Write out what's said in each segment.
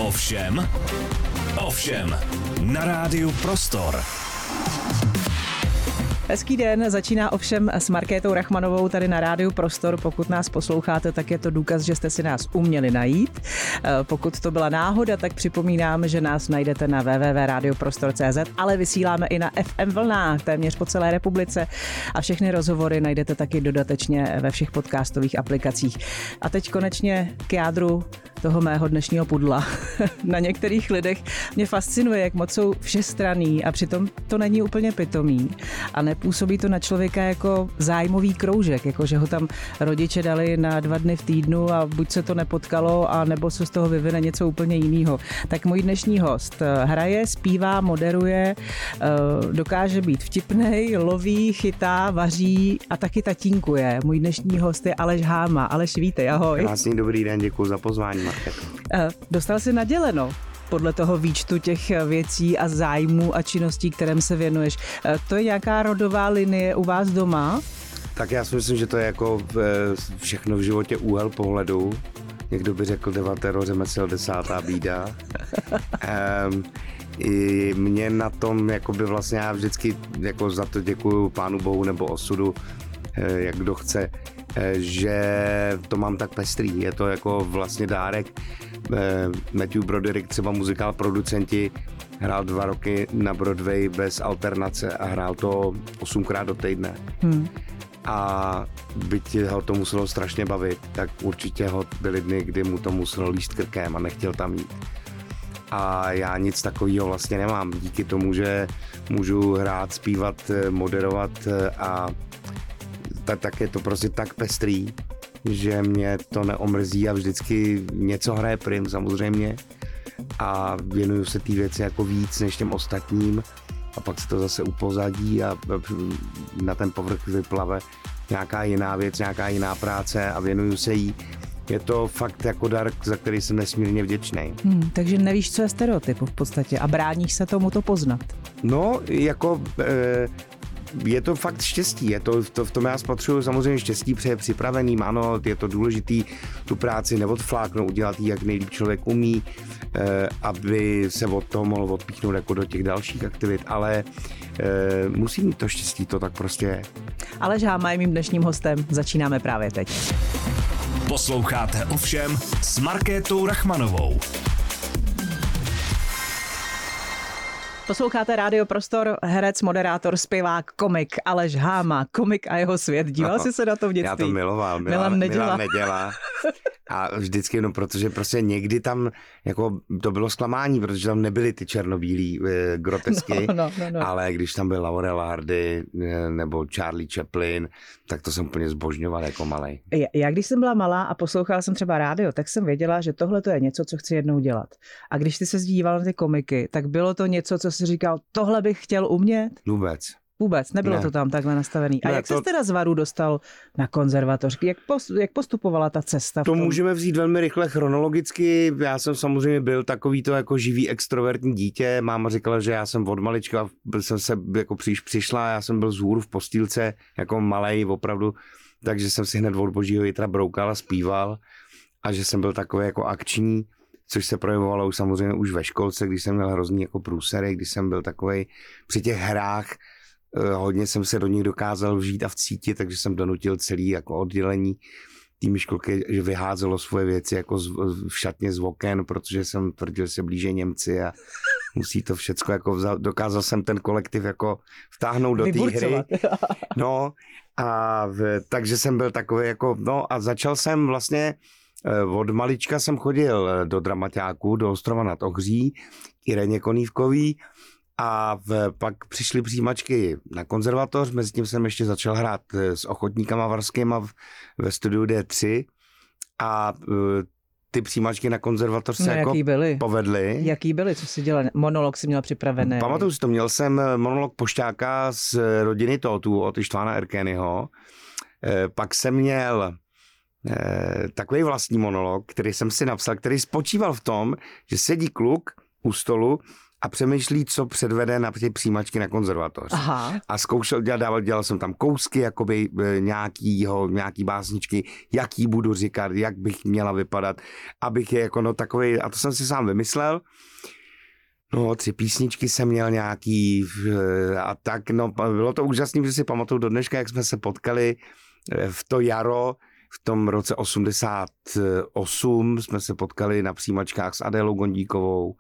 Ovšem, na rádiu Prostor. Hezký den, začíná Ovšem s Markétou Rachmanovou tady na rádiu Prostor. Pokud nás posloucháte, tak je to důkaz, že jste si nás uměli najít. Pokud to byla náhoda, tak připomínám, že nás najdete na www.radioprostor.cz, ale vysíláme i na FM vlnách téměř po celé republice a všechny rozhovory najdete taky dodatečně ve všech podcastových aplikacích. A teď konečně k jádru toho mého dnešního pudla. Na některých lidech mě fascinuje, jak moc jsou všestranný a přitom to není úplně pitomý. A nepůsobí to na člověka jako zájmový kroužek, jako že ho tam rodiče dali na 2 dny v týdnu a buď se to nepotkalo, a nebo se z toho vyvine něco úplně jiného. Tak můj dnešní host hraje, zpívá, moderuje, dokáže být vtipnej, loví, chytá, vaří a taky tatínkuje. Můj dnešní host je Aleš Háma. Aleš, vítej, ahoj. Krásný dobrý den, děkuji za pozvání, Markéto. Dostal jsi naděleno podle toho výčtu těch věcí a zájmů a činností, kterým se věnuješ. To je nějaká rodová linie u vás doma? Tak já si myslím, že to je jako všechno v životě úhel pohledu. Někdo by řekl 9 řemesel 10. bída. I mě na tom, jakoby vlastně já vždycky jako za to děkuju Pánu Bohu nebo osudu, jak kdo chce, že to mám tak pestrý. Je to jako vlastně dárek. Matthew Broderick, třeba muzikál producenti, hrál 2 roky na Broadway bez alternace a hrál to 8krát do týdne. A byť ho to muselo strašně bavit, tak určitě byly dny, kdy mu to muselo líst krkem a nechtěl tam jít. A já nic takového vlastně nemám. Díky tomu, že můžu hrát, zpívat, moderovat a tak je to prostě tak pestrý, že mě to neomrzí a vždycky něco hraje prim samozřejmě a věnuju se té věci jako víc než těm ostatním a pak se to zase upozadí a na ten povrch vyplave nějaká jiná věc, nějaká jiná práce a věnuju se jí. Je to fakt jako dar, za který jsem nesmírně vděčný. Takže nevíš, co je stereotyp v podstatě a bráníš se tomu to poznat. No, jako... je to fakt štěstí, v tom já spatřuju samozřejmě štěstí, protože je připraveným, ano, je to důležitý tu práci neodfláknout, udělat ji, jak nejlíp člověk umí, aby se od toho mohl odpíchnout jako do těch dalších aktivit, ale musí mít to štěstí, to tak prostě je. Aleš Háma je mým dnešním hostem, začínáme právě teď. Posloucháte Ovšem s Markétou Rachmanovou. Posloucháte Rádio Prostor, herec, moderátor, zpěvák, komik Aleš Háma, komik a jeho svět. Díval jsi se na to v dětství? Já to miloval, Milan Neděla. A vždycky jenom protože prostě někdy tam jako to bylo zklamání, protože tam nebyly ty černobílý grotesky, no. Ale když tam byl Laurel Hardy nebo Charlie Chaplin, tak to jsem úplně zbožňoval jako malej. Já když jsem byla malá a poslouchala jsem třeba rádio, tak jsem věděla, že tohle to je něco, co chci jednou dělat. A když ty se díval na ty komiky, tak bylo to něco, co jsi říkal, tohle bych chtěl umět? Vůbec, nebylo to tam takhle nastavený. A jak jsi teda z Varu dostal na konzervatoř? Jak postupovala ta cesta? To můžeme vzít velmi rychle chronologicky. Já jsem samozřejmě byl takový to jako živý extrovertní dítě. Máma říkala, že já jsem od malička, jsem se jako přišla, já jsem byl vzhůru v postýlce jako malej opravdu, takže jsem si hned od božího jitra broukal a zpíval a že jsem byl takový jako akční, což se projevovalo už samozřejmě už ve školce, když jsem měl hrozný jako průsery, když jsem byl takovej při těch hrách. Hodně jsem se do nich dokázal vžít a vcítit, takže jsem donutil celý jako oddělení té školky, že vyházelo svoje věci jako v šatně z oken, protože jsem tvrdil, že se blíže Němci a musí to všecko jako dokázal jsem ten kolektiv jako vtáhnout do té hry. No a takže jsem byl takový jako, no a začal jsem vlastně od malička jsem chodil do dramaťáku, do Ostrova nad Ohří, k Ireně Konívkový. A pak přišly přijímačky na konzervatoř, mezi tím jsem ještě začal hrát s ochotníkama varskýma ve studiu D3 a ty přijímačky na konzervatoř se jako povedly. Jaký byly? Co jsi dělal? Monolog jsi měl připravený? Pamatuju si to, měl jsem monolog Pošťáka z rodiny Tótů od Ištvána Erkényho. Pak jsem měl takový vlastní monolog, který jsem si napsal, který spočíval v tom, že sedí kluk u stolu a přemýšlí, co předvede na ty přijímačky na konzervatoř. Aha. A zkoušel, dělal jsem tam kousky, jakoby nějaký básničky, jaký budu říkat, jak bych měla vypadat, abych je jako no takovej, a to jsem si sám vymyslel. No, 3 písničky jsem měl nějaký a tak, no, bylo to úžasné, že si pamatuju do dneška, jak jsme se potkali v to jaro, v tom roce 88 jsme se potkali na přijímačkách s Adélou Gondíkovou,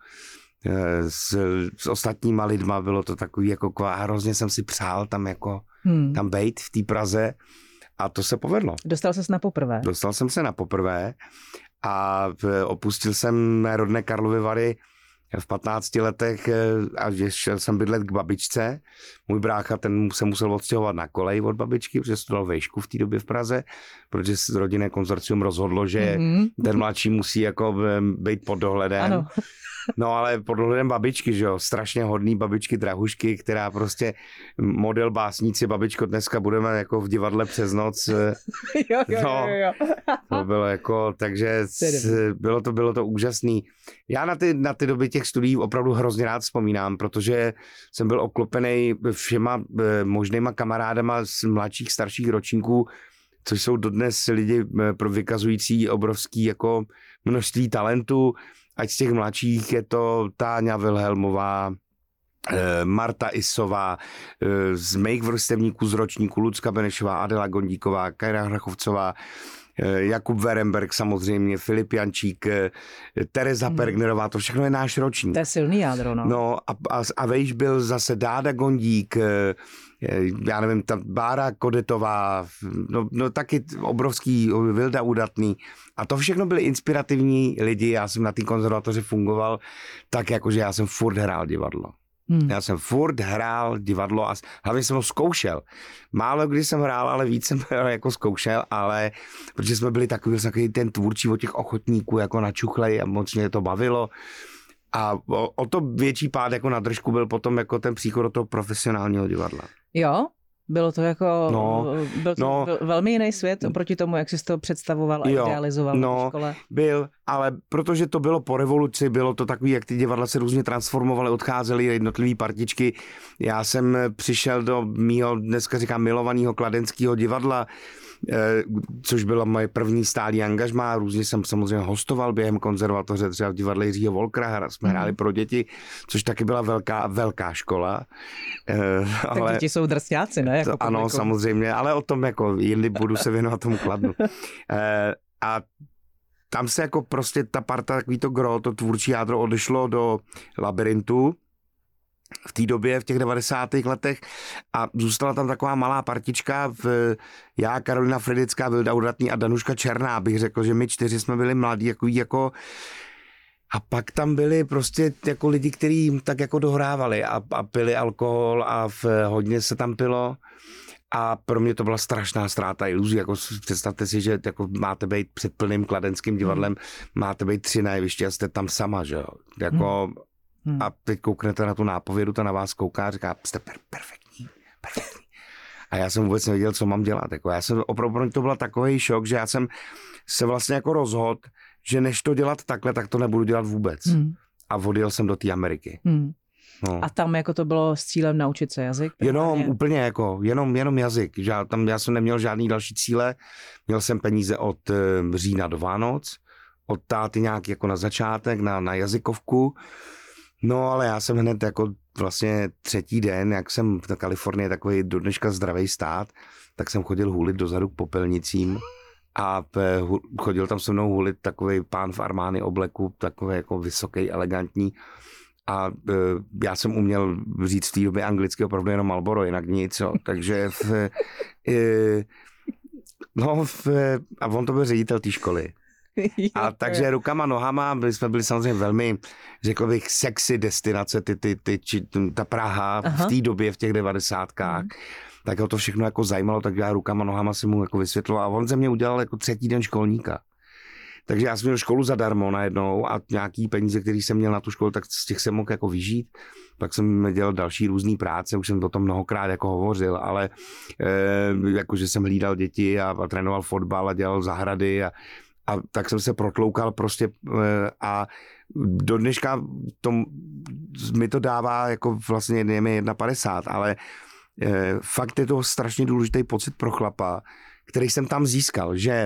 s ostatníma lidma, bylo to takový jako hrozně jsem si přál tam jako tam bejt v té Praze a to se povedlo. Dostal ses na poprvé? Dostal jsem se na poprvé a opustil jsem mé rodné Karlovy Vary v 15 letech a šel jsem bydlet k babičce. Můj brácha, ten se musel odstěhovat na kolej od babičky, protože studoval vejšku v té době v Praze, protože rodinné konzorcium rozhodlo, že ten mladší musí jako být pod dohledem. Ano. No ale pod dohledem babičky, že jo, strašně hodný babičky Drahušky, která prostě model básníci, babičko, dneska budeme jako v divadle přes noc. Jo. To bylo jako, takže bylo to úžasný. Já na ty doby těch studií opravdu hrozně rád vzpomínám, protože jsem byl oklopený všema možnýma kamarádama z mladších, starších ročníků, což jsou dodnes lidi vykazující obrovský jako množství talentu. Ať z těch mladších je to Táňa Vilhelmová, Marta Isová, z mých vrstevníků z ročníku Lucka Benešová, Adela Gondíková, Kajra Hrachovcová, Jakub Veremberg samozřejmě, Filip Jančík, Tereza Pergnerová, to všechno je náš ročník. To je silný jádro, no. No a vejš byl zase Dáda Gondík, já nevím, ta Bára Kodetová, no taky obrovský Vilda Udatný. A to všechno byli inspirativní lidi, já jsem na té konzervatoři fungoval tak, jakože já jsem furt hrál divadlo. Já jsem furt hrál divadlo a hlavně jsem ho zkoušel. Málo kdy jsem hrál, ale víc jsem jako zkoušel, ale protože jsme byli takový ten tvůrčí od těch ochotníků jako načuchlej a moc mě to bavilo. A o to větší pád jako na držku byl potom jako ten příchod do toho profesionálního divadla. Jo? Bylo to jako velmi jiný svět oproti tomu, jak jsi to představoval a idealizoval na škole. Byl, ale protože to bylo po revoluci, bylo to takový, jak ty divadla se různě transformovaly, odcházely jednotlivý partičky. Já jsem přišel do mýho, dneska říkám, milovaného kladenského divadla, což byla moje první stálý angažmá. Různě jsem samozřejmě hostoval během konzervatoře, třeba v divadle Jiřího Volkra, jsme hráli pro děti, což taky byla velká škola. Tak děti jsou drsňáci, ne? Jako ano, samozřejmě, ale o tom jako jindy budu se věnovat tomu Kladnu. A tam se jako prostě ta parta, takový to gro, to tvůrčí jádro odešlo do Labyrintu v té době, v těch 90. letech a zůstala tam taková malá partička, já, Karolina Fridická, Vilda Udatný a Danuška Černá, bych řekl, že my 4 jsme byli mladí, jako a pak tam byli prostě jako lidi, kteří tak jako dohrávali a pili alkohol a hodně se tam pilo. A pro mě to byla strašná ztráta iluzí, jako představte si, že jako máte být před plným kladenským divadlem, máte být 3 na jevišti a jste tam sama, že jo, jako a teď kouknete na tu nápovědu, ta na vás kouká a říká, jste perfektní. A já jsem vůbec nevěděl, co mám dělat, jako já jsem opravdu, to byl takový šok, že já jsem se vlastně jako rozhodl, že než to dělat takhle, tak to nebudu dělat vůbec. A odjel jsem do té Ameriky. No. A tam jako to bylo s cílem naučit se jazyk? Jenom úplně jako, jenom jazyk. Já jsem neměl žádný další cíle. Měl jsem peníze od října do Vánoc, od táty nějak jako na začátek, na jazykovku. No ale já jsem hned jako vlastně 3. den, jak jsem v Kalifornii takový do dneška zdravý stát, tak jsem chodil hulit dozadu k popelnicím a chodil tam se mnou hulit takový pán v Armani obleku, takový jako vysoký, elegantní. A já jsem uměl říct v té době anglicky opravdu jenom Marlboro, jinak nic, jo. Takže a on to byl ředitel té školy. A takže rukama, nohama, my jsme byli samozřejmě velmi, řekl bych, sexy destinace, ta Praha v té době, v těch 90kách. Tak ho to všechno jako zajímalo, tak já rukama, nohama si mu jako vysvětloval. A on ze mě udělal jako 3. den školníka. Takže já jsem měl školu zadarmo najednou a nějaký peníze, které jsem měl na tu školu, tak z těch jsem mohl jako vyžít. Pak jsem dělal další různý práce, už jsem o tom mnohokrát jako hovořil, ale jakože jsem hlídal děti a trénoval fotbal a dělal zahrady a tak jsem se protloukal prostě a do dneška mi to dává jako vlastně je mi 1,50, ale fakt je to strašně důležitý pocit pro chlapa, který jsem tam získal, že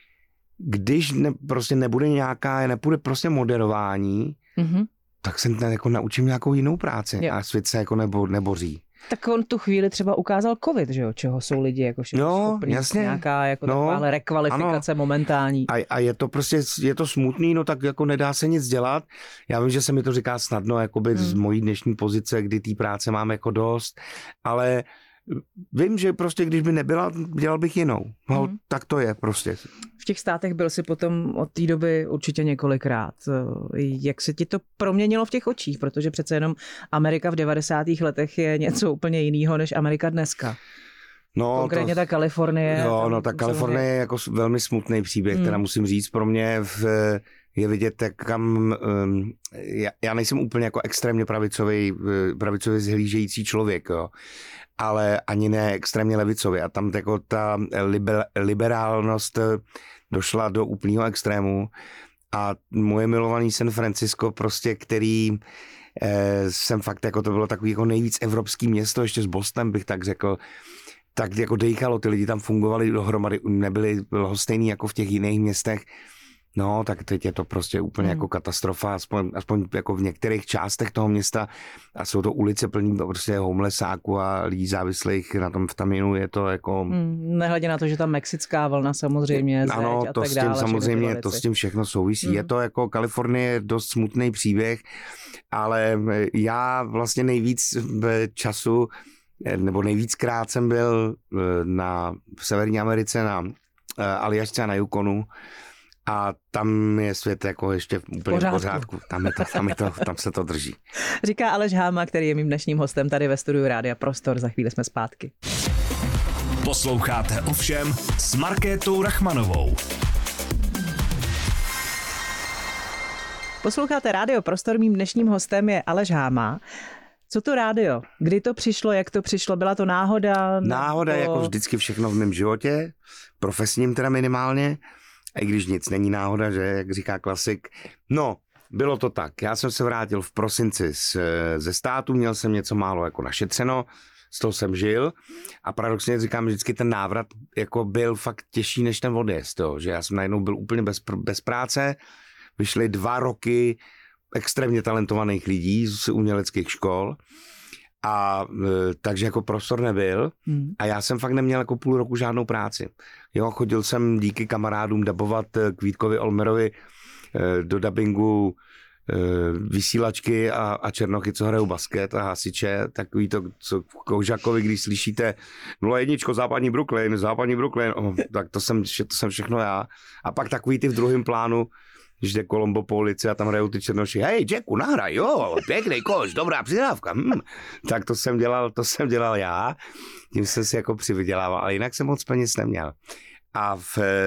když prostě nepůjde prostě moderování, tak se jako naučím nějakou jinou práci a svět se jako neboří. Tak on tu chvíli třeba ukázal covid, že jo, čeho jsou lidi jako schopní. Jasně. Nějaká jako taková rekvalifikace momentální. A je to prostě, je to smutný, no tak jako nedá se nic dělat. Já vím, že se mi to říká snadno, jakoby z mojí dnešní pozice, kdy té práce mám jako dost, ale vím, že prostě když by nebyla, dělal bych jinou. No, tak to je prostě. V těch státech byl si potom od té doby určitě několikrát. Jak se ti to proměnilo v těch očích? Protože přece jenom Amerika v 90. letech je něco úplně jiného než Amerika dneska. No, konkrétně ta Kalifornie. Ta Kalifornie je jako velmi smutný příběh, teda musím říct, pro mě je vidět, kam já nejsem úplně jako extrémně pravicově zhlížející člověk, jo. Ale ani ne extrémně levicově. A tam jako ta liberálnost došla do úplného extrému. A moje milovaný San Francisco, prostě, který jsem fakt, jako to bylo takový jako nejvíc evropský město, ještě s Bostonem bych tak řekl, tak jako dejchalo, ty lidi tam fungovali dohromady, nebyli lhostejný jako v těch jiných městech. No, tak teď je to prostě úplně jako katastrofa, aspoň jako v některých částech toho města a jsou to ulice plný prostě homelessáků a lidí závislých na tom vitaminu, je to jako... Nehledě na to, že ta mexická vlna samozřejmě, ano, a to tak s tím dále, samozřejmě, to s tím všechno souvisí. Je to jako Kalifornie je dost smutný příběh, ale já vlastně nejvíc času, nebo nejvíckrát jsem byl v Severní Americe na Aljašce a na Yukonu. A tam je svět jako ještě úplně v pořádku. Tam se to drží. Říká Aleš Háma, který je mým dnešním hostem tady ve studiu Rádia Prostor. Za chvíli jsme zpátky. Posloucháte Ovšem s Markétou Rachmanovou. Posloucháte Rádio Prostor, mým dnešním hostem je Aleš Háma. Co to rádio? Kdy to přišlo, jak to přišlo? Byla to náhoda? Náhoda je jako vždycky všechno v mém životě, profesním teda minimálně. A i když nic není náhoda, že, jak říká klasik. No, bylo to tak. Já jsem se vrátil v prosinci ze státu, měl jsem něco málo jako našetřeno, z toho jsem žil a paradoxně říkám, vždycky ten návrat jako byl fakt těžší než ten odjezd, jo, že já jsem najednou byl úplně bez práce, vyšly 2 roky extrémně talentovaných lidí z uměleckých škol a takže jako prostor nebyl a já jsem fakt neměl jako půl roku žádnou práci. Jo, chodil jsem díky kamarádům dabovat k Vítkovi Olmerovi do dabingu vysílačky a černochy, co hrajou basket a hasiče, takový to, co Koužakovi, když slyšíte 01, západní Brooklyn, tak to jsem všechno já. A pak takový ty v druhém plánu, když jde Colombo po ulici a tam hrajou ty černoši, hej, Jacku, nahraj, jo, pěkný koš, dobrá přihrávka. Tak to jsem dělal já, tím jsem si jako přivydělával, ale jinak jsem moc peněz neměl. A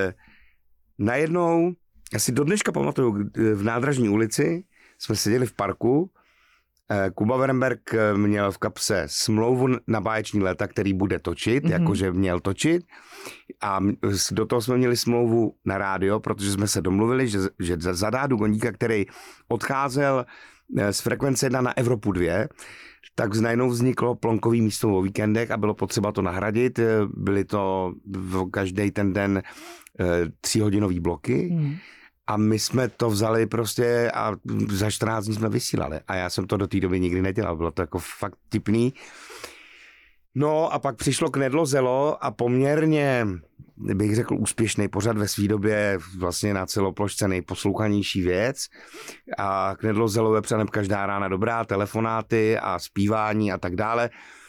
najednou, já si do dneška pamatuju, v Nádražní ulici jsme seděli v parku, Kuba Wernberg měl v kapse smlouvu na báječní léta, který bude točit, jakože měl točit a do toho jsme měli smlouvu na rádio, protože jsme se domluvili, že zadá Dugoníka, který odcházel z frekvence 1 na Evropu 2, tak najednou vzniklo plonkový místo o víkendech a bylo potřeba to nahradit. Byly to každý ten den 3hodinový bloky. A my jsme to vzali prostě a za 14 dní jsme vysílali. A já jsem to do té doby nikdy nedělal. Bylo to jako fakt tipný. No a pak přišlo Knedlo Zelo a poměrně, bych řekl, úspěšný pořad ve své době, vlastně na celoplošce nejposlouchanější věc. A Knedlo Zelo je předem každá rána dobrá, telefonáty a zpívání a tak dále.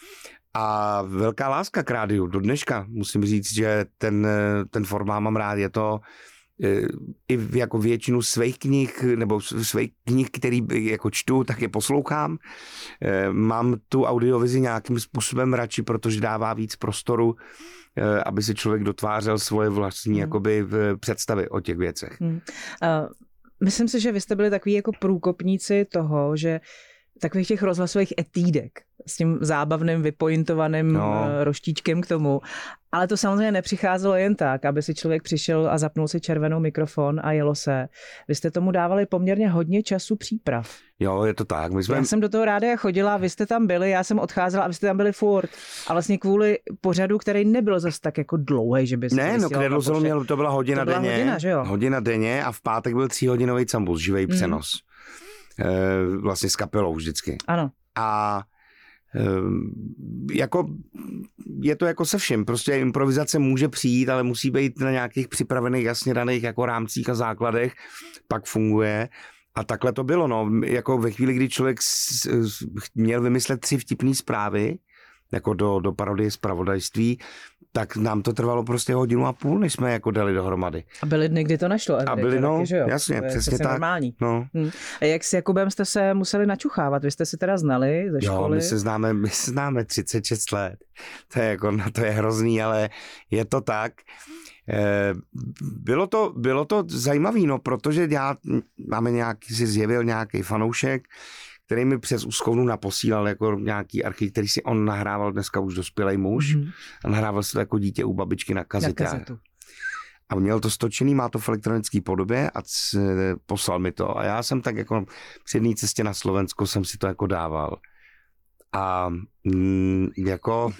A velká láska k rádiu do dneška. Musím říct, že ten formát mám rád. Je to i jako většinu svých knih, nebo svých knih, který jako čtu, tak je poslouchám. Mám tu audiovizi nějakým způsobem radši, protože dává víc prostoru, aby si člověk dotvářel svoje vlastní jakoby představy o těch věcech. Myslím si, že vy jste byli takový jako průkopníci toho, že takových těch rozhlasových etídek s tím zábavným, vypointovaným roštíčkem k tomu. Ale to samozřejmě nepřicházelo jen tak, aby si člověk přišel a zapnul si červenou mikrofon a jelo se. Vy jste tomu dávali poměrně hodně času příprav. Jo, je to tak. Já jsem do toho rádia chodila, vy jste tam byli, já jsem odcházela a vy jste tam byli furt. A vlastně kvůli pořadu, který nebyl zase tak jako dlouhej, že by se ne, no Knedlzone měl, to byla hodina denně. Hodina, že jo? Hodina denně a v pátek byl 3hodinový cambus, živej přenos. Vlastně s kapelou vždycky. Ano. A jako je to jako se vším, prostě improvizace může přijít, ale musí být na nějakých připravených jasně daných jako rámcích a základech, pak funguje. A takhle to bylo, no, jako ve chvíli, kdy člověk měl vymyslet 3 vtipný zprávy, jako do parodie zpravodajství, tak nám to trvalo prostě 1,5 hodiny, než jsme jako dali dohromady. A byly dny, kdy to nešlo. A byly, no, taky, že jo? jasně, přesně tak. Normální. No. A jak s Jakubem jste se museli načuchávat? Vy jste si teda znali ze školy? Jo, my se známe 36 let. To je jako, no, to je hrozný, ale je to tak. Bylo to zajímavý, no, protože si zjevil nějaký fanoušek, který mi přes úschovnu naposílal jako nějaký archiv, který si on nahrával, dneska už dospělej muž, a nahrával si to jako dítě u babičky na kazetě. A měl to stočený, má to v elektronické podobě a poslal mi to. A já jsem tak jako při jedné cestě na Slovensko jsem si to jako dával. A jako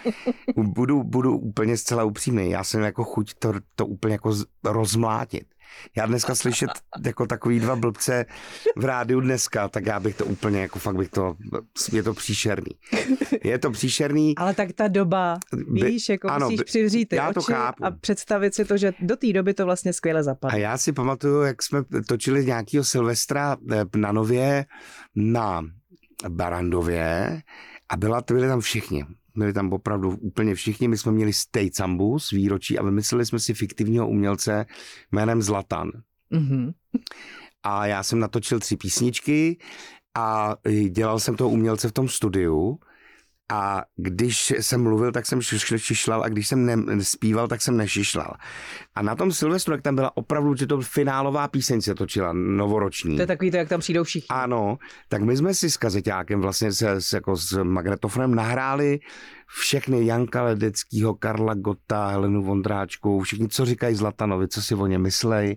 budu úplně zcela upřímný. Já jsem jako chuť to úplně jako rozmlátit. Já dneska slyšet jako takový 2 blbce v rádiu dneska, tak já bych to úplně jako fakt je to příšerný. Je to příšerný. Ale tak ta doba, víš, jako ano, musíš přivřít ty oči a představit si to, že do té doby to vlastně skvěle zapadlo. A já si pamatuju, jak jsme točili nějakýho Silvestra na Nově na Barandově a byli tam všichni. Byli tam opravdu úplně všichni. My jsme měli Stejcambus výročí a vymysleli jsme si fiktivního umělce jménem Zlatan. Mm-hmm. A já jsem natočil 3 písničky a dělal jsem toho umělce v tom studiu. A když jsem mluvil, tak jsem šišlal a když jsem zpíval, tak jsem nešišlal. A na tom Silvestru, jak tam byla opravdu, že to finálová píseň se točila, novoroční. To je takový to, jak tam přijdou všichni. Ano, tak my jsme si s kazeťákem vlastně jako s magnetofonem nahráli všechny Janka Ledeckýho, Karla Gotta, Helenu Vondráčku, všichni, co říkají Zlatanovi, co si o ně myslej.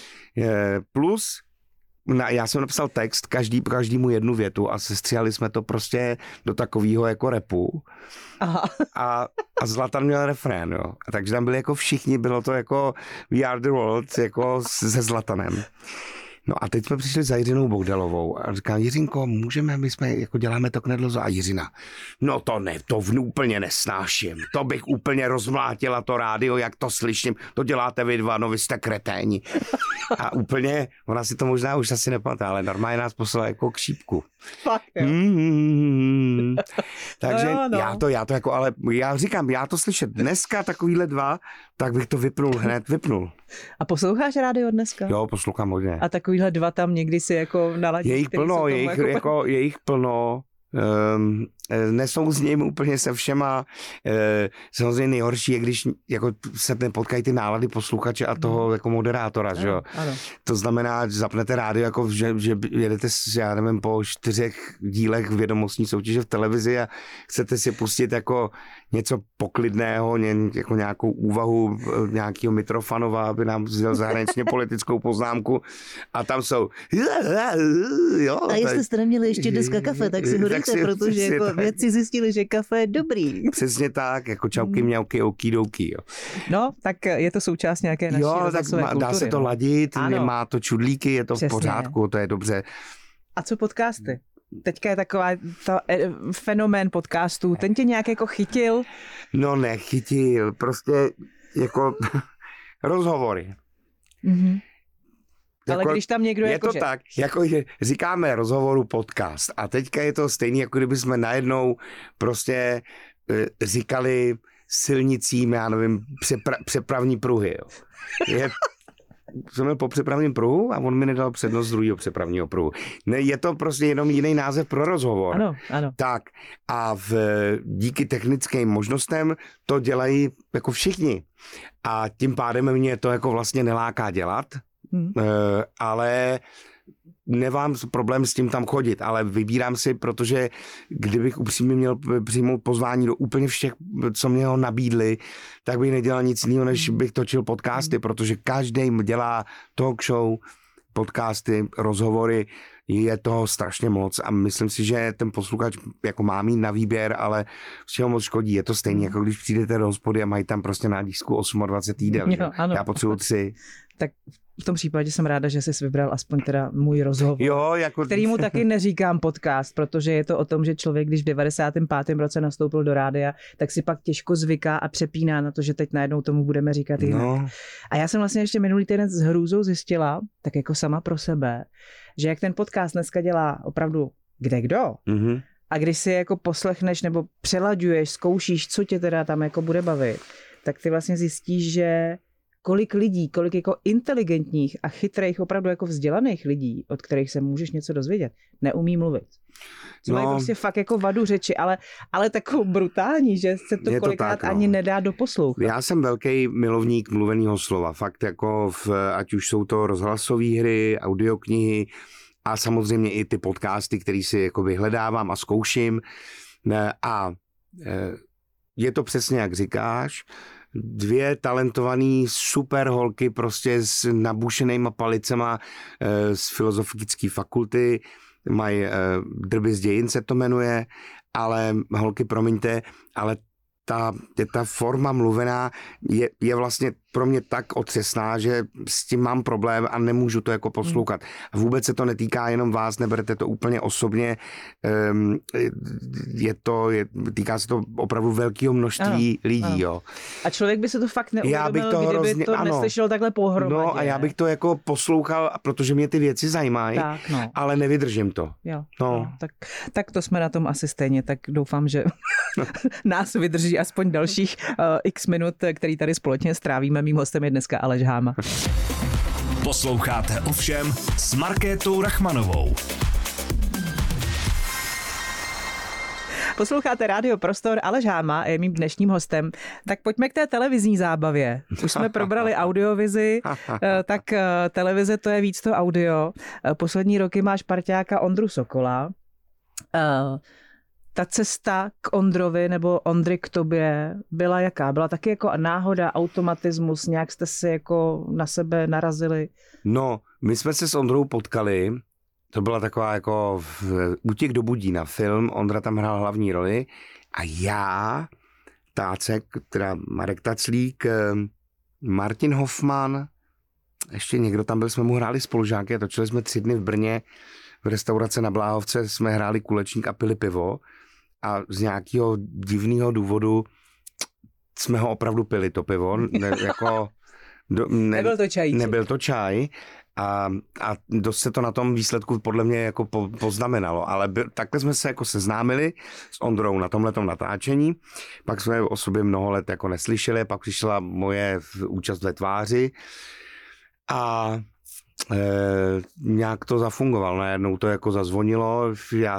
Plus já jsem napsal text, každému 1 větu a sestříhali jsme to prostě do takového jako rapu. Aha. A Zlatan měl refrén, jo. A takže tam byli jako všichni, bylo to jako We Are The World, jako se Zlatanem. No a teď jsme přišli za Jiřinou Bohdalovou a říkám, Jiřinko, my jsme jako děláme to Knedlzo a Jiřina. No to úplně nesnáším. To bych úplně rozmlátila to rádio, jak to slyším. To děláte vy 2, no vy jste kreténi. A úplně, ona si to možná už asi nepamatá, ale normálně nás poslala jako křípku. Takže no. Já to jako, ale já říkám, já to slyšet dneska takovýhle 2, tak bych to vypnul. A posloucháš rádio dneska? Jo, poslouchám hodně. A takovýhle 2 tam někdy si jako naladíš? Je jich plno. Nesou s ním úplně se všema. Samozřejmě nejhorší je, když jako se nepotkají ty nálady posluchače a toho jako moderátora, že jo. To znamená, že zapnete rádio, jako že jedete, já nevím, po 4 dílech vědomostní soutěže v televizi a chcete si pustit jako něco poklidného, jako nějakou úvahu nějakého Mitrofanova, aby nám vzal zahraničně politickou poznámku a tam jsou jo, a jestli jste neměli ještě dneska kafe, tak si ho dejte, protože jako vědci zjistili, že kafe je dobrý. Přesně tak, jako čauky, mňauky, okidoki, jo. No, tak je to součást nějaké naší rozhlasové kultury. Dá se to ladit, má to čudlíky, je to v pořádku, to je dobře. A co podcasty? Teďka je taková fenomén podcastů. Ten tě nějak jako chytil? No nechytil, prostě jako rozhovory. Mm-hmm. Ale jako, když tam někdo je to tak, jako říkáme rozhovoru podcast a teďka je to stejný, jako kdyby jsme najednou prostě říkali silnicím, já nevím, přepravní pruhy. Jo. Jsme po přepravním pruhu a on mi nedal přednost druhého přepravního pruhu. Ne, je to prostě jenom jiný název pro rozhovor. Ano. Tak a díky technickým možnostem to dělají jako všichni. A tím pádem mě to jako vlastně neláká dělat, ale nemám problém s tím tam chodit, ale vybírám si, protože kdybych upřímně měl přijmout pozvání do úplně všech, co mě ho nabídli, tak bych nedělal nic jiného, než bych točil podcasty, protože každý dělá talk show, podcasty, rozhovory, je toho strašně moc a myslím si, že ten posluchač jako má mít na výběr, ale všeho moc škodí. Je to stejně, jako když přijdete do hospody a mají tam prostě na disku 28 jídel. Já potřebuji 3. Tak v tom případě jsem ráda, že jsi vybral aspoň teda můj rozhovor, kterýmu taky neříkám podcast, protože je to o tom, že člověk, když v 95. roce nastoupil do rádia, tak si pak těžko zvyká a přepíná na to, že teď najednou tomu budeme říkat jinak. No. A já jsem vlastně ještě minulý týden s hrůzou zjistila, tak jako sama pro sebe, že jak ten podcast dneska dělá opravdu kdekdo, a když si jako poslechneš nebo přelaďuješ, zkoušíš, co tě teda tam jako bude bavit, tak ty vlastně zjistíš, že kolik lidí, kolik jako inteligentních a chytrých, opravdu jako vzdělaných lidí, od kterých se můžeš něco dozvědět, neumí mluvit. Mají prostě fakt jako vadu řeči, ale takovou brutální, že se to kolikrát tak, ani nedá doposlouchat. Já jsem velký milovník mluveného slova. Fakt jako ať už jsou to rozhlasové hry, audioknihy a samozřejmě i ty podcasty, které si jako vyhledávám a zkouším. A je to přesně, jak říkáš, 2 talentovaný super holky prostě s nabušenýma palicema z filozofické fakulty, mají Drby z dějin se to jmenuje, ale holky, promiňte, ale ta forma mluvená je vlastně pro mě tak otřesná, že s tím mám problém a nemůžu to jako poslouchat. A vůbec se to netýká jenom vás, neberte to úplně osobně. Týká se to opravdu velkého množství lidí. Jo. A člověk by se to fakt neuvědomil, kdyby to neslyšel takhle pohromadě. No a já bych to jako poslouchal, protože mě ty věci zajímají, ale nevydržím to. Jo, tak to jsme na tom asi stejně, tak doufám, že nás vydrží aspoň dalších x minut, který tady společně strávíme. Mým hostem je dneska Aleš Háma. Posloucháte Ovšem s Markétou Rachmanovou. Posloucháte Rádio Prostor, Aleš Háma je mým dnešním hostem. Tak pojďme k té televizní zábavě. Už jsme probrali audiovizi, tak televize to je víc to audio. Poslední roky máš parťáka Ondru Sokola. Ta cesta k Ondrovi nebo Ondry k tobě byla jaká? Byla taky jako náhoda, automatismus, nějak jste si jako na sebe narazili? No, my jsme se s Ondrou potkali, to byla taková jako Útěk do Budína film, Ondra tam hrál hlavní roli a já, Tácek, teda Marek Taclík, Martin Hoffman, ještě někdo tam byl, jsme mu hráli spolužáky a točili jsme 3 dny v Brně v restauraci na Bláhovce, jsme hráli kulečník a pili pivo. A z nějakého divného důvodu jsme ho opravdu pili, to pivo. Nebyl to čaj. Nebyl to čaj. A dost se to na tom výsledku podle mě jako poznamenalo. Ale takhle jsme se jako seznámili s Ondrou na tomhletom natáčení. Pak jsme o sobě mnoho let jako neslyšeli. Pak přišla moje účast ve Tváři. A nějak to zafungovalo. Najednou to jako zazvonilo.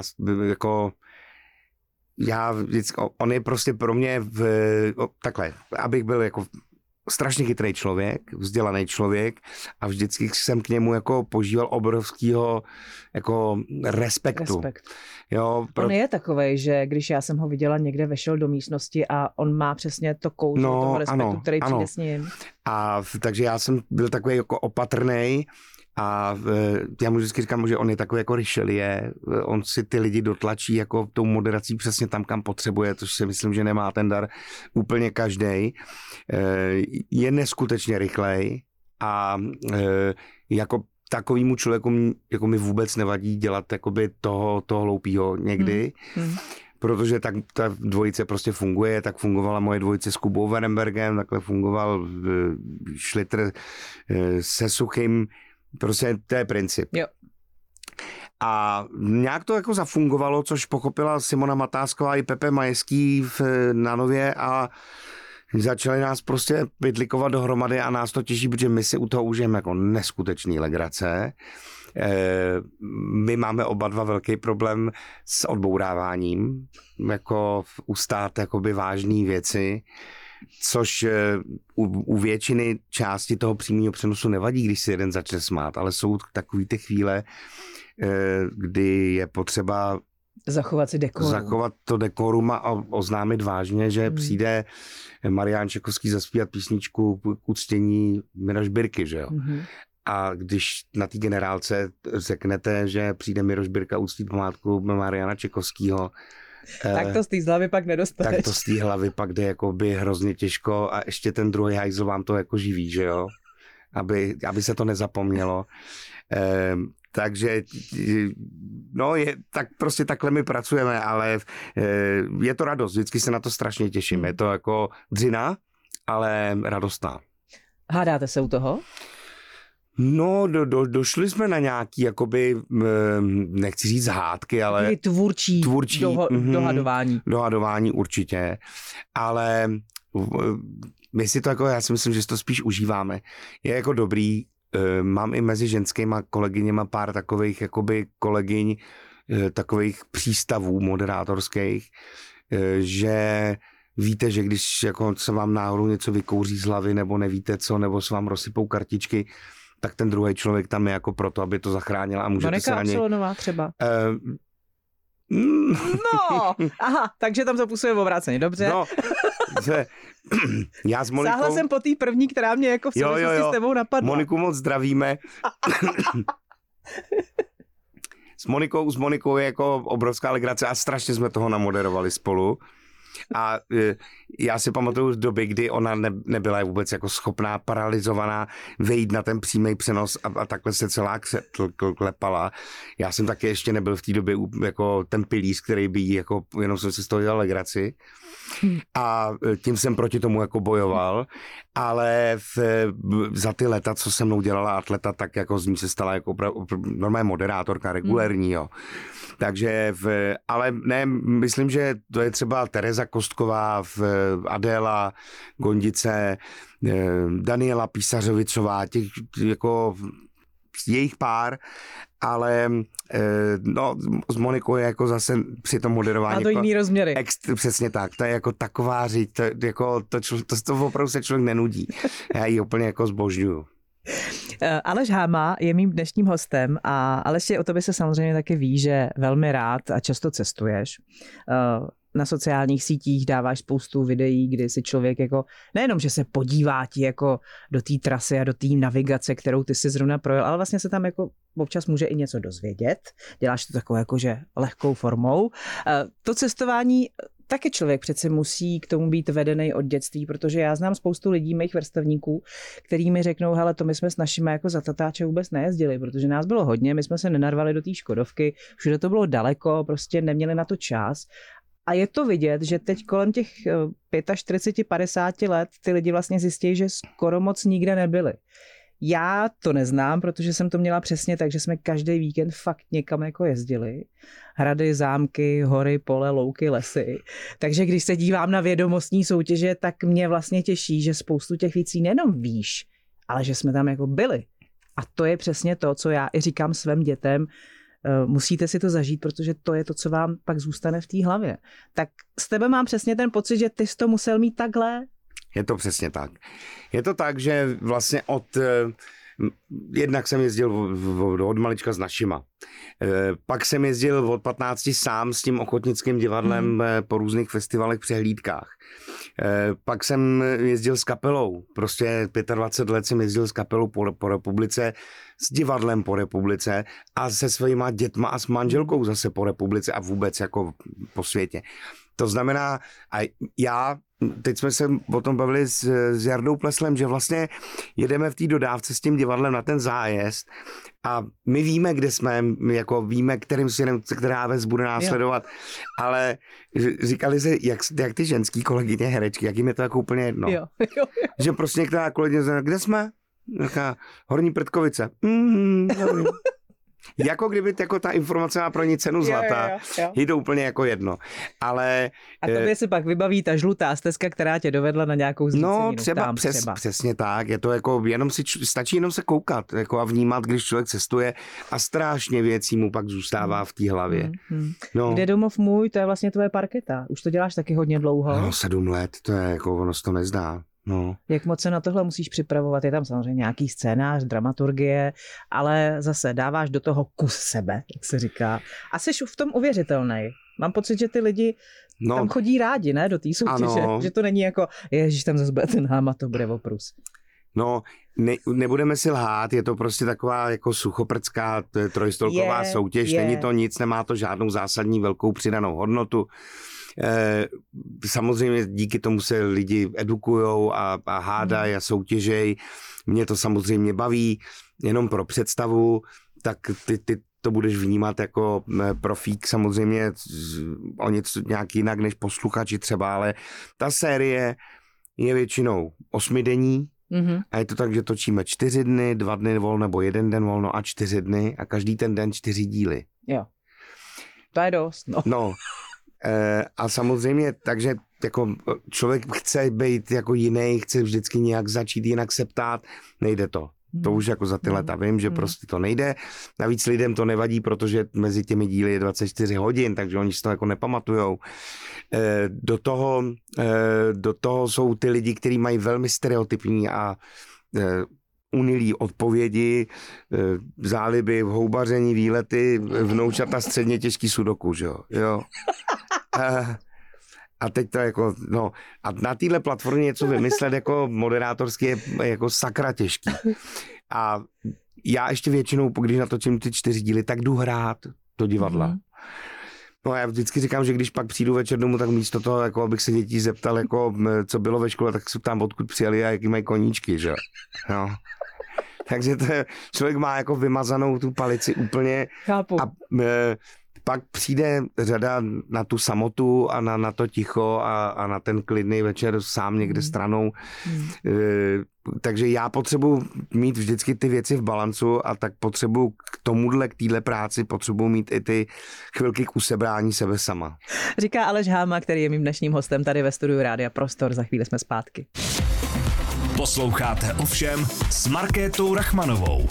On je prostě pro mě takhle, abych byl jako strašně chytrý člověk, vzdělaný člověk a vždycky jsem k němu jako požíval obrovskýho jako respektu. Jo, On je takovej, že když já jsem ho viděla někde, vešel do místnosti a on má přesně to kouzlo toho respektu, který přijde s ním. A takže já jsem byl takový jako opatrnej. A já mu vždycky říkám, že on je takový jako Richelieu, on si ty lidi dotlačí jako tou moderací přesně tam, kam potřebuje, což si myslím, že nemá ten dar úplně každej. Je neskutečně rychlej a jako takovýmu člověku jako mi vůbec nevadí dělat jakoby toho hloupýho někdy. Protože tak ta dvojice prostě funguje, tak fungovala moje dvojice s Kubou Werenbergem, takhle fungoval Schlitter se Suchým. Prostě to je princip. Jo. A nějak to jako zafungovalo, což pochopila Simona Matásková i Pepe Majeský na Nově a začali nás prostě pytlikovat dohromady a nás to těší, protože my si u toho užijeme jako neskutečný legrace. My máme oba dva velký problém s odbouráváním, jako ustát jakoby vážný věci. což u většiny části toho přímého přenosu nevadí, když si jeden začne smát, ale jsou takový ty chvíle, kdy je potřeba zachovat to dekorum a oznámit vážně, že přijde Marián Čekovský zaspívat písničku k uctění Miroš Birky, že jo? A když na té generálce řeknete, že přijde Miroš Birka uctít památku Mariána Čekovského, tak to z té hlavy pak nedostaneš. Tak to z té hlavy pak jde jakoby hrozně těžko a ještě ten druhý hajzl vám to jako živí, že jo? Aby se to nezapomnělo. Takže no tak prostě takhle my pracujeme, ale je to radost, vždycky se na to strašně těším. Je to jako dřina, ale radostná. Hádáte se u toho? No, došli jsme na nějaký, jakoby, nechci říct hádky, ale... Tvůrčí dohadování. Dohadování určitě, ale my si to jako, já si myslím, že si to spíš užíváme. Je jako dobrý, mám i mezi ženskýma kolegyněma pár takových jakoby kolegyň, takových přístavů moderátorských, že víte, že když jako se vám náhodou něco vykouří z hlavy, nebo nevíte co, nebo se vám rozsypou kartičky, tak ten druhý člověk tam je jako proto, aby to zachránil a můžete se na něj... Absolonová třeba. No, aha, takže tam to působí obráceně, dobře. No, já s Monikou... Sáhla jsem po té první, která mě jako v souvislosti s tebou napadla. Moniku moc zdravíme. S Monikou je jako obrovská legrace a strašně jsme toho namoderovali spolu. A já si pamatuju z doby, kdy ona nebyla vůbec jako schopná, paralizovaná, vejít na ten přímý přenos a takhle se celá klepala. Já jsem taky ještě nebyl v té době jako ten pilíř, který by jí jako, jenom jsem si z toho dělal legraci. A tím jsem proti tomu jako bojoval, ale za ty leta, co se mnou dělala atleta, tak jako z ní se stala jako normální moderátorka, regulérní, jo. Takže, ale ne, myslím, že to je třeba Tereza Kostková, Adéla Gondice, Daniela Písařovicová, těch jako jejich pár, ale no, s Monikou je jako zase při tom moderování. A to jiný rozměry. Přesně tak, to je jako taková říct, to opravdu se člověk nenudí. Já ji úplně jako zbožňuju. Aleš Háma je mým dnešním hostem a Aleši, o tobě se samozřejmě taky ví, že velmi rád a často cestuješ. Na sociálních sítích dáváš spoustu videí, kdy si člověk jako nejenom, že se podívá ti jako do té trasy a do té navigace, kterou ty si zrovna projel, ale vlastně se tam jako občas může i něco dozvědět. Děláš to takovou jakože lehkou formou. To cestování taky člověk přece musí k tomu být vedený od dětství, protože já znám spoustu lidí, mých vrstevníků, který mi řeknou, hele, to my jsme s našimi jako za tatáče vůbec nejezdili, protože nás bylo hodně, my jsme se nenarvali do té Škodovky, všude to bylo daleko, prostě neměli na to čas. A je to vidět, že teď kolem těch 45, 50 let ty lidi vlastně zjistí, že skoro moc nikde nebyli. Já to neznám, protože jsem to měla přesně tak, že jsme každý víkend fakt někam jako jezdili. Hrady, zámky, hory, pole, louky, lesy. Takže když se dívám na vědomostní soutěže, tak mě vlastně těší, že spoustu těch věcí nejenom víš, ale že jsme tam jako byli. A to je přesně to, co já i říkám svým dětem, musíte si to zažít, protože to je to, co vám pak zůstane v té hlavě. Tak s tebe mám přesně ten pocit, že ty jsi to musel mít takhle. Je to přesně tak. Je to tak, že vlastně jednak jsem jezdil od malička s našima. Pak jsem jezdil od 15 sám s tím ochotnickým divadlem po různých festivalech, přehlídkách. Pak jsem jezdil s kapelou. Prostě 25 let jsem jezdil s kapelou po republice, s divadlem po republice a se svýma dětma a s manželkou zase po republice a vůbec jako po světě. To znamená, a já, teď jsme se o tom bavili s Jardou Pleslem, že vlastně jedeme v té dodávce s tím divadlem na ten zájezd a my víme, kde jsme, jako víme, kterým směrem, která věc bude následovat, ale říkali se, jak ty ženský kolegyně herečky, jak jim je to jako úplně jedno. Jo. Že prostě některá kolegyně, kde jsme? Nějaká Horní Prtkovice. Jako kdyby jako ta informace má pro ní cenu zlata, jo. je to úplně jako jedno. Ale... A tobě se pak vybaví ta žlutá stezka, která tě dovedla na nějakou zříceninu. No třeba, přesně tak, je to jako, stačí jenom se koukat jako a vnímat, když člověk cestuje a strašně věcí mu pak zůstává v té hlavě. No. Kde domov můj, to je vlastně tvoje parketa. Už to děláš taky hodně dlouho. No 7 let, to je jako, ono se to nezdá. No. Jak moc se na tohle musíš připravovat? Je tam samozřejmě nějaký scénář, dramaturgie, ale zase dáváš do toho kus sebe, jak se říká. A jsi v tom uvěřitelnej. Mám pocit, že ty lidi tam chodí rádi, ne, do té soutěže. Ano. Že to není jako, ježiš, tam zase bude ten Háma, to bude oprus. No, nebudeme si lhát, je to prostě taková jako suchoprcká trojstolková soutěž, není to nic, nemá to žádnou zásadní velkou přidanou hodnotu. Samozřejmě díky tomu se lidi edukujou a hádají a soutěžej. Mě to samozřejmě baví, jenom pro představu, tak ty to budeš vnímat jako profík samozřejmě o něco nějak jinak než posluchači třeba, ale ta série je většinou 8denní a je to tak, že točíme 4 dny, 2 dny volno nebo 1 den volno a 4 dny a každý ten den 4 díly. Jo, to je dost. No. A samozřejmě, takže jako člověk chce být jako jiný, chce vždycky nějak začít jinak se ptát, nejde to. To už jako za ty leta vím, že prostě to nejde. Navíc lidem to nevadí, protože mezi těmi díly je 24 hodin, takže oni si to jako nepamatujou. Do toho jsou ty lidi, kteří mají velmi stereotypní a unilý odpovědi, záliby, houbaření, výlety, vnoučata středně těžký sudoku, že jo. A teď to jako, no, a na téhle platformě něco vymyslet jako moderátorský je jako sakra těžký. A já ještě většinou, když natočím ty 4 díly, tak jdu hrát do divadla. No a já vždycky říkám, že když pak přijdu večer domů, tak místo toho, jako abych se dětí zeptal, jako, co bylo ve škole, tak se tam odkud přijeli a jaký mají koníčky, že jo. No. Takže člověk má jako vymazanou tu palici úplně. Chápu. A pak přijde řada na tu samotu a na to ticho a na ten klidný večer sám někde stranou. Takže já potřebuji mít vždycky ty věci v balancu a tak potřebuji k téhle práci potřebuji mít i ty chvilky k usebrání sebe sama. Říká Aleš Háma, který je mým dnešním hostem tady ve studiu Rádia Prostor. Za chvíli jsme zpátky. Posloucháte Ovšem s Markétou Rachmanovou.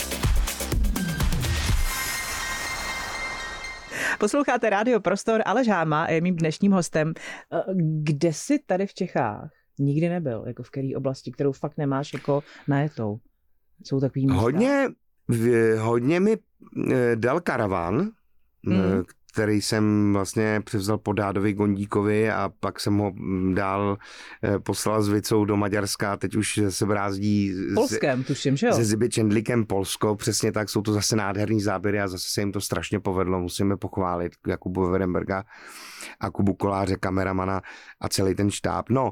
Posloucháte Rádio Prostor, Aleš Háma je mým dnešním hostem. Kde jsi tady v Čechách nikdy nebyl? Jako v které oblasti, kterou fakt nemáš jako najetou? Jsou takový místa? Hodně mi dal karavan, který jsem vlastně převzal po Dádovi Gondíkovi a pak jsem ho dál poslal s Vicou do Maďarska a teď už se brázdí Polskem, tuším, že jo? Se Ziby Čendlíkem Polsko, přesně tak, jsou to zase nádherný záběry a zase se jim to strašně povedlo, musíme pochválit Jakubu Werenberga a Kubu Koláře, kameramana a celý ten štáb. No,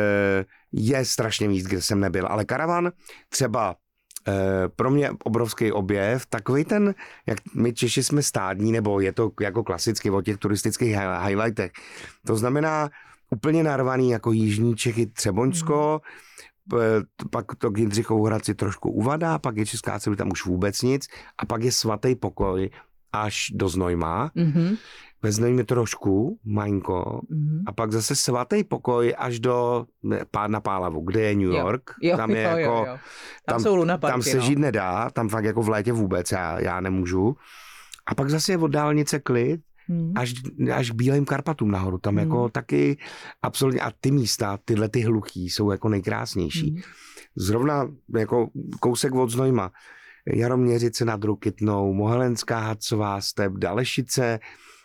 je strašně míst, kde jsem nebyl, ale karavan třeba pro mě obrovský objev, takový ten, jak my Češi jsme stádní, nebo je to jako klasicky o těch turistických highlightech. To znamená úplně narvaný jako jižní Čechy Třeboňsko, pak to k Jindřichovou Hradci trošku uvadá, pak je Česká Celá, tam už vůbec nic a pak je Svatý pokoj až do Znojma. Ve Znojmě trošku, malinko, a pak zase Svatý pokoj až na Pálavu, kde je New York. Jo. Tam je jako... Jo. Tam jsou lunaparky, tam se žít nedá, tam fakt jako v létě vůbec, já nemůžu. A pak zase je od dálnice klid, až k Bílým Karpatům nahoru, tam jako taky absolutně, a ty místa, tyhle ty hluchý jsou jako nejkrásnější. Zrovna jako kousek od Znojma, Jaroměřice nad Rokytnou, Mohelenská Hadcová step, Dalešice,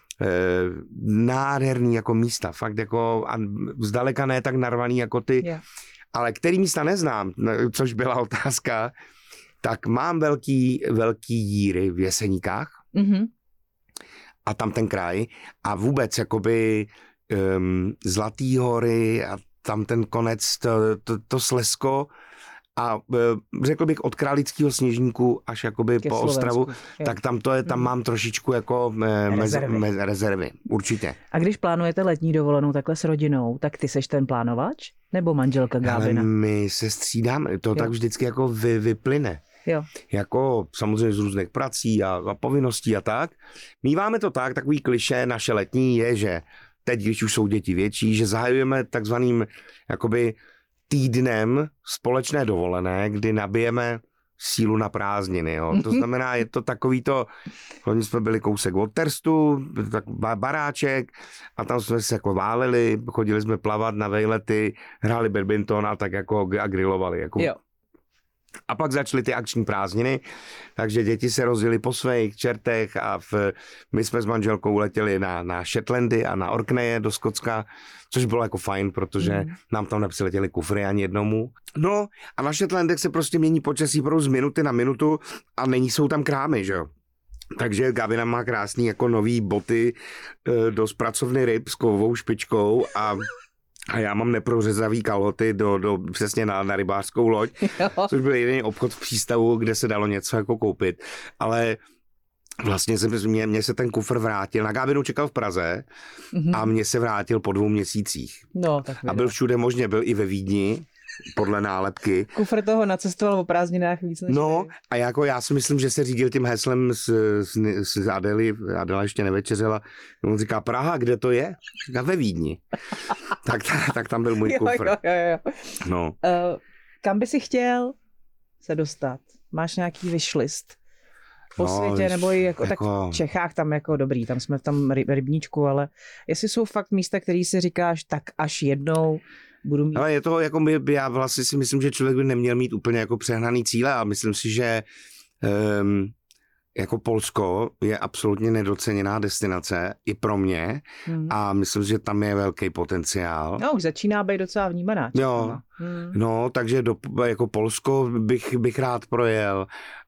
nádherný jako místa, fakt jako a zdaleka ne tak narvaný jako ty, ale který místa neznám, což byla otázka, tak mám velký díry v Jeseníkách a tam ten kraj a vůbec jakoby Zlatý hory a tam ten konec, to Slezsko a řekl bych od Králického Sněžníku až jakoby po Ostravu, tak tam to je, tam mám trošičku jako rezervy, určitě. A když plánujete letní dovolenou takhle s rodinou, tak ty seš ten plánovač? Nebo manželka Gábina? Ale my se střídáme, to tak vždycky jako vyplyne. Jo. Jako samozřejmě z různých prací a povinností a tak. Míváme to tak, takový klišé naše letní je, že teď, když už jsou děti větší, že zahajujeme takzvaným jakoby týdnem společné dovolené, kdy nabijeme sílu na prázdniny. Jo. To znamená, je to takový to, hlavně jsme byli kousek od Terstu, tak baráček a tam jsme se jako váleli, chodili jsme plavat na vejlety, hráli badminton a tak jako a grilovali. Jako. Jo. A pak začaly ty akční prázdniny, takže děti se rozjeli po svých čertech a my jsme s manželkou letěli na Shetlandy a na Orkneje do Skotska, což bylo jako fajn, protože nám tam nepřiletěli kufry ani jednomu. No a na Shetlandech se prostě mění počasí z minuty na minutu a jsou tam krámy, že jo. Takže Gavina má krásný jako nový boty do zpracovny ryb s kovovou špičkou a já mám neprořezavý kalhoty přesně na rybářskou loď, což byl jediný obchod v přístavu, kde se dalo něco jako koupit. Ale vlastně mě se ten kufr vrátil. Na Gavinu čekal v Praze a mě se vrátil po 2 měsících. No, tak a byl všude možně, byl i ve Vídni, podle nálepky. Kufr toho nacestoval o prázdninách víc než no, a jako já si myslím, že se řídil tím heslem z Adely. Adela ještě nevečeřela. On říká, Praha, kde to je? Říká, ve Vídni. tak tam byl můj kufr. Jo. No. Kam by si chtěl se dostat? Máš nějaký wishlist po světě, nebo i tak v Čechách tam jako dobrý, tam jsme v tam rybníčku, ale jestli jsou fakt místa, který si říkáš, tak až jednou budu mít. Ale je to jako já vlastně si myslím, že člověk by neměl mít úplně jako přehnaný cíle a myslím si, že jako Polsko je absolutně nedoceněná destinace i pro mě a myslím si, že tam je velký potenciál. No, už začíná být docela vnímaná. Jo, no, takže jako Polsko bych rád projel.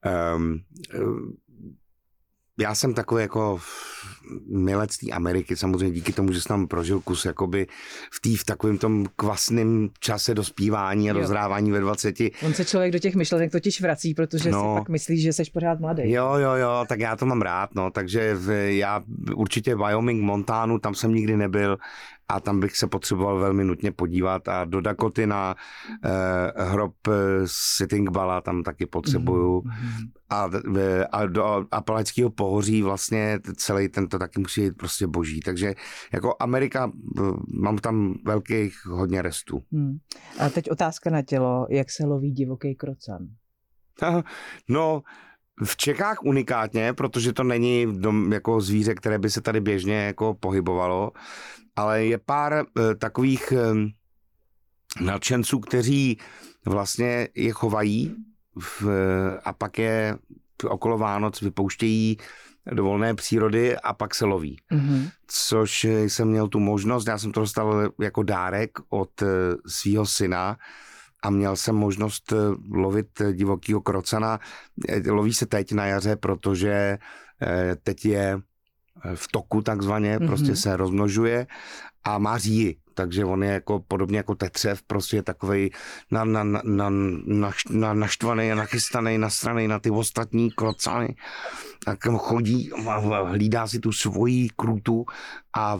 Já jsem takový jako milec té Ameriky, samozřejmě díky tomu, že jsem tam prožil kus jakoby v takovém tom kvasném čase dospívání a dozrávání ve 20. On se člověk do těch myšlenek totiž vrací, protože si pak myslí, že seš pořád mladý. Jo, tak já to mám rád, no, takže já určitě Wyoming, Montanu, tam jsem nikdy nebyl a tam bych se potřeboval velmi nutně podívat a do Dakoty na hrob Sitting Bulla tam taky potřebuju a do Apalačského pohoří vlastně celý tento taky musí být prostě boží, takže jako Amerika, mám tam velkých hodně restů. A teď otázka na tělo, jak se loví divoký krocan? No, v Čechách unikátně, protože to není jako zvíře, které by se tady běžně jako pohybovalo, ale je pár takových nadšenců, kteří vlastně je chovají a pak je okolo Vánoc vypouštějí do volné přírody a pak se loví. Což jsem měl tu možnost, já jsem to dostal jako dárek od svého syna a měl jsem možnost lovit divokýho krocana. Loví se teď na jaře, protože teď je v toku takzvaně, prostě se rozmnožuje a má říji, takže on je jako podobně jako tetřev, prostě je takovej naštvaný a nachystaný, nasranej na ty ostatní krocany. Tak chodí, hlídá si tu svoji krutu a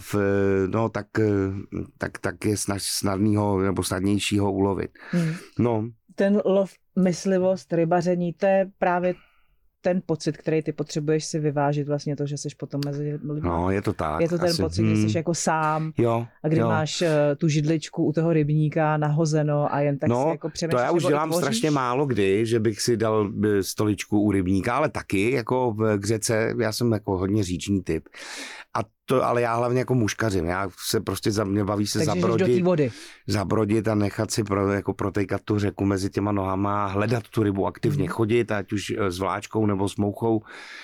tak je snadnýho nebo snadnějšího ulovit. No. Ten lov, myslivost, rybaření, to je právě ten pocit, který ty potřebuješ si vyvážit, vlastně to, že jsi potom mezi lidmi. No, je to tak. Je to ten asi. Pocit, kdy jsi jako sám a kdy jo. máš tu židličku u toho rybníka nahozeno a jen tak si jako přemýšlíš. To já už dělám strašně málo kdy, že bych si dal stoličku u rybníka, ale taky jako k řece, já jsem jako hodně říční typ. Ale já hlavně jako muškařím, já se prostě mě baví se zabrodit a nechat si protejkat tu řeku mezi těma nohama, hledat tu rybu aktivně, chodit, ať už s vláčkou nebo s mouchou.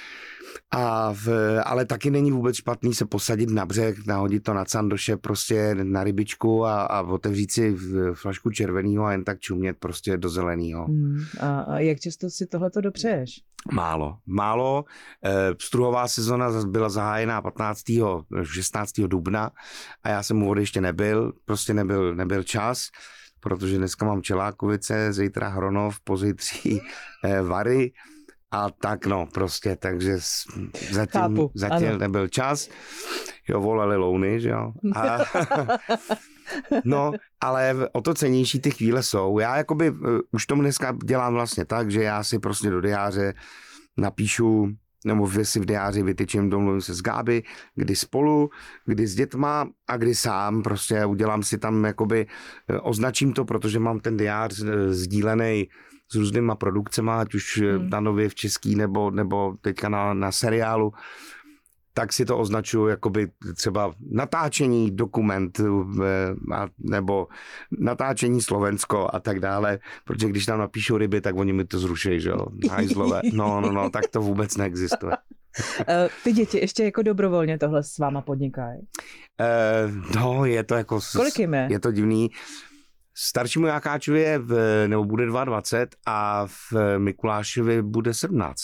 Ale taky není vůbec špatný se posadit na břeh, nahodit to na candoše prostě na rybičku a otevřít si flašku červenýho a jen tak čumět prostě do zelenýho. A jak často si tohleto dopřeješ? Málo. Pstruhová sezona byla zahájená 16. dubna a já jsem u vody ještě nebyl, prostě nebyl čas, protože dneska mám Čelákovice, zítra Hronov, pozítří Vary A tak no, prostě, takže Chápu, zatím nebyl čas. Jo, volali louny, že jo. A, no, ale o to cennější ty chvíle jsou. Já jakoby už tomu dneska dělám vlastně tak, že já si prostě do diáře napíšu, nebo si v diáři vytyčím, domluvím se s Gáby, kdy spolu, kdy s dětma a kdy sám, prostě udělám si tam jakoby, označím to, protože mám ten diář sdílený s různýma produkcema, ať už na Nově v český, nebo teďka na seriálu, tak si to označuju jakoby třeba natáčení dokument nebo natáčení Slovensko a tak dále, protože když tam napíšu ryby, tak oni mi to zruší, že jo, hajzlové. No, tak to vůbec neexistuje. Ty děti ještě jako dobrovolně tohle s váma podnikají? No, je to jako... Kolik jim je? Je to divný. Staršímu Jakáčovi nebo bude 22 a v Mikulášovi bude 17.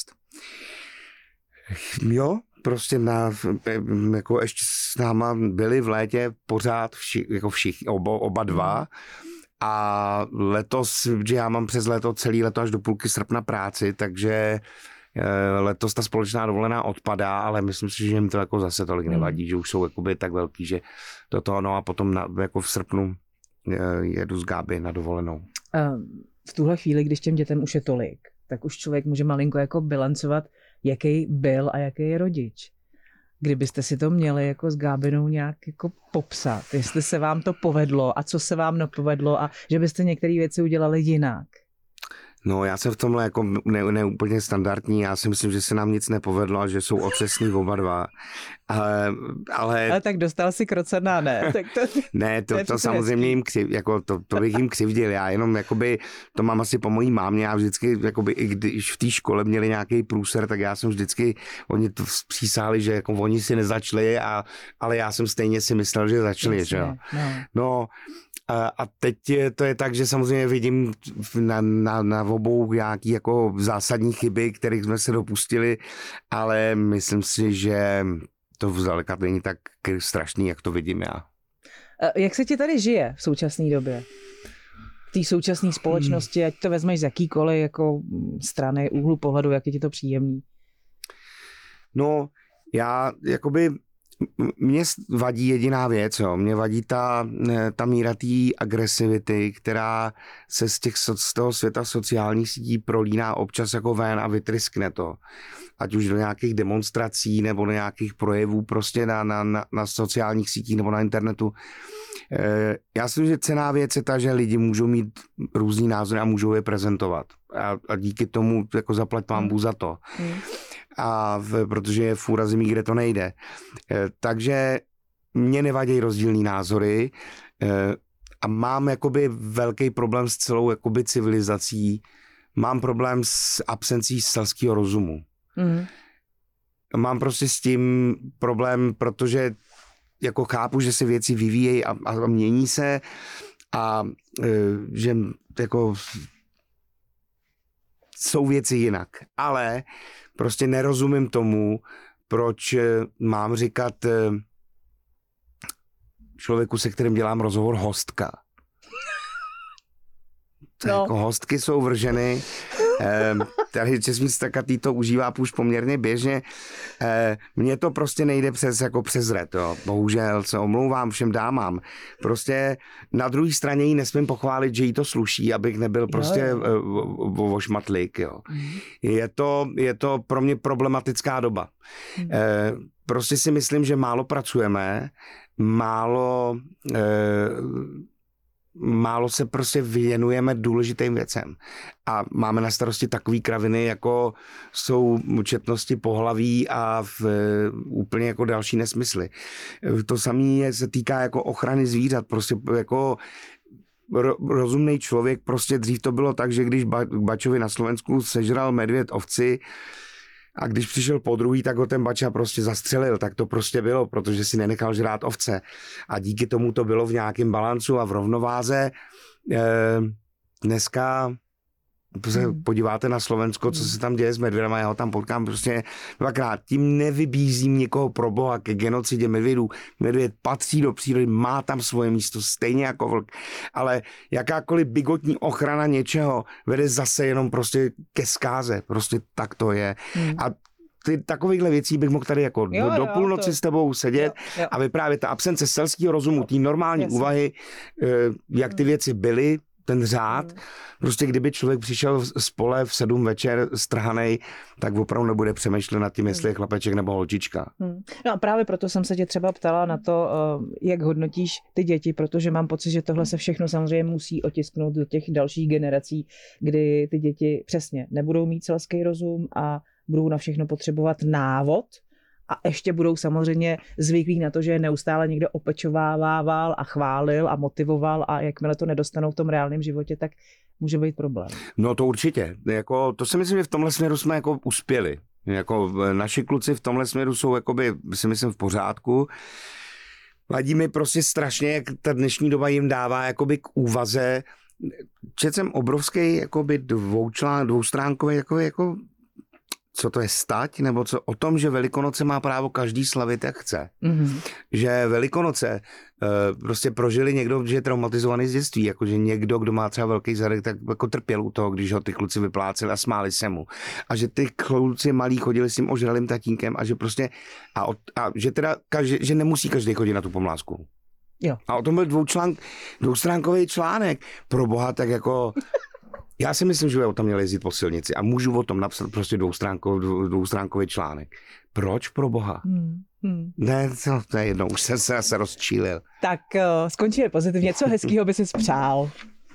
Jo, prostě jako ještě s náma byli v létě pořád všichni, oba dva. A letos, že já mám přes léto celý leto až do půlky srpna práci, takže letos ta společná dovolená odpadá, ale myslím si, že jim to jako zase tolik nevadí, že už jsou jakoby tak velký, že do toho, no a potom jako v srpnu jedu s Gáby na dovolenou. V tuhle chvíli, když těm dětem už je tolik, tak už člověk může malinko jako bilancovat, jaký byl a jaký je rodič. Kdybyste si to měli jako s Gábinou nějak jako popsat, jestli se vám to povedlo a co se vám nepovedlo a že byste některé věci udělali jinak. No, já jsem v tomhle jako neúplně standardní, já si myslím, že se nám nic nepovedlo a že jsou otřesní oba dva. Ale tak dostal si krocená, ne? Tak to samozřejmě jim to bych jim křivdil, já jenom jakoby, to mám asi po mojí mámě, já vždycky, jakoby, i když v té škole měli nějaký průser, tak já jsem vždycky, oni to přísáhli, že jako oni si nezačli, ale já jsem stejně si myslel, že začali, jasně, že jo. No, a teď to je tak, že samozřejmě vidím na obou nějaký jako zásadní chyby, kterých jsme se dopustili, ale myslím si, že to vzdaleka není tak strašný, jak to vidím já. Jak se ti tady žije v současné době? V té současné společnosti, ať to vezmeš z jakýkoliv jako strany, úhlu pohledu, jak je ti to příjemný? No, já jakoby mě vadí jediná věc, jo. Mě vadí ta míra té agresivity, která se z toho světa sociálních sítí prolíná občas jako ven a vytryskne to. Ať už do nějakých demonstrací nebo do nějakých projevů prostě na sociálních sítích nebo na internetu. Já si myslím, že cenná věc je ta, že lidi můžou mít různý názory a můžou je prezentovat. A díky tomu jako zaplať pánbůh za to. Protože je fůra zemí, kde to nejde. Takže mě nevadí rozdílný názory a mám jakoby velký problém s celou jakoby civilizací. Mám problém s absencí selského rozumu. Mám prostě s tím problém, protože jako chápu, že se věci vyvíjejí a mění se a že jako jsou věci jinak. Ale prostě nerozumím tomu, proč mám říkat člověku, se kterým dělám rozhovor, hostka. No. Jako hostky jsou vrženy. Tady Česmín Stakatý to užívá už poměrně běžně. Mně to prostě nejde přes ret. Jo. Bohužel se omlouvám všem dámám. Prostě na druhé straně jí nesmím pochválit, že jí to sluší, abych nebyl prostě vošmatlik. Jo. Je to pro mě problematická doba. Prostě si myslím, že málo pracujeme, málo se prostě věnujeme důležitým věcem. A máme na starosti takový kraviny, jako jsou četnosti pohlaví a úplně jako další nesmysly. To samé se týká jako ochrany zvířat. Prostě jako rozumný člověk, prostě dřív to bylo tak, že když Bačovi na Slovensku sežral medvěd ovci, a když přišel po druhý, tak ho ten Bača prostě zastřelil, tak to prostě bylo, protože si nenechal žrát ovce. A díky tomu to bylo v nějakém balancu a v rovnováze. Dneska se podíváte na Slovensko, co se tam děje s medvědama, já ho tam potkám prostě dvakrát. Tím nevybízím někoho pro boha ke genocidě medvědů. Medvěd patří do přírody, má tam svoje místo, stejně jako vlk. Ale jakákoliv bigotní ochrana něčeho vede zase jenom prostě ke zkáze. Prostě tak to je. A takovýchhle věcí bych mohl tady jako do půlnoci s tebou sedět a vyprávět ta absence selského rozumu, té normální úvahy, jak ty věci byly, ten řád. Prostě kdyby člověk přišel z pole v 7 večer strhanej, tak opravdu nebude přemýšlet nad tím, jestli je chlapeček nebo holčička. No a právě proto jsem se tě třeba ptala na to, jak hodnotíš ty děti, protože mám pocit, že tohle se všechno samozřejmě musí otisknout do těch dalších generací, kdy ty děti přesně nebudou mít selský rozum a budou na všechno potřebovat návod a ještě budou samozřejmě zvyklí na to, že je neustále někdo opečovával a chválil a motivoval a jakmile to nedostanou v tom reálném životě, tak může být problém. No to určitě. Jako, to si myslím, že v tomhle směru jsme jako uspěli. Jako, naši kluci v tomhle směru jsou jakoby, si myslím, v pořádku. Vadí mi prostě strašně, jak ta dnešní doba jim dává jakoby k úvaze. Četl jsem obrovský jakoby dvoustránkový jako co to je stať, nebo co o tom, že Velikonoce má právo každý slavit, jak chce. Že Velikonoce prostě prožili někdo, že je traumatizovaný z dětství, jakože někdo, kdo má třeba velký zadek, tak jako trpěl u toho, když ho ty kluci vypláceli a smáli se mu. A že ty kluci malí chodili s tím ožralým tatínkem a že prostě, a že teda, že nemusí každý chodit na tu pomlásku. Jo. A o tom byl dvoustránkový článek. Pro boha, tak jako... Já si myslím, že by o tom měl jezdit po silnici a můžu o tom napsat prostě dvoustránkový článek. Proč pro boha? Ne, to je jedno, už jsem se rozčílil. Tak skončíme pozitivně. Co hezkýho by si přál?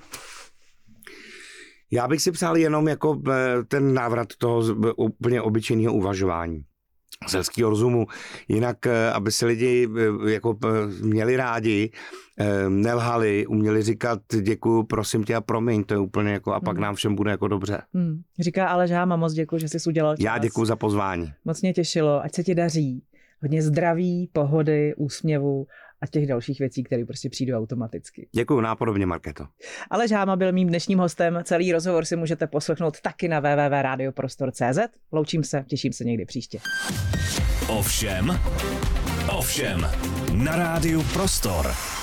Já bych si přál jenom jako ten návrat toho úplně obyčejného uvažování. Selského rozumu, jinak, aby se lidi jako měli rádi, nelhali, uměli říkat děkuju, prosím tě a promiň, to je úplně jako a pak nám všem bude jako dobře. Říká Aleš Háma, moc děkuju, že jsi udělal čas. Já děkuju za pozvání. Moc mě těšilo, ať se ti daří. Hodně zdraví, pohody, úsměvu a těch dalších věcí, které prostě přijdou automaticky. Děkuju, nápodobně, Markéto. Aleš Háma byl mým dnešním hostem. Celý rozhovor si můžete poslechnout taky na www.radioprostor.cz. Loučím se, těším se někdy příště. Ovšem na Rádiu Prostor.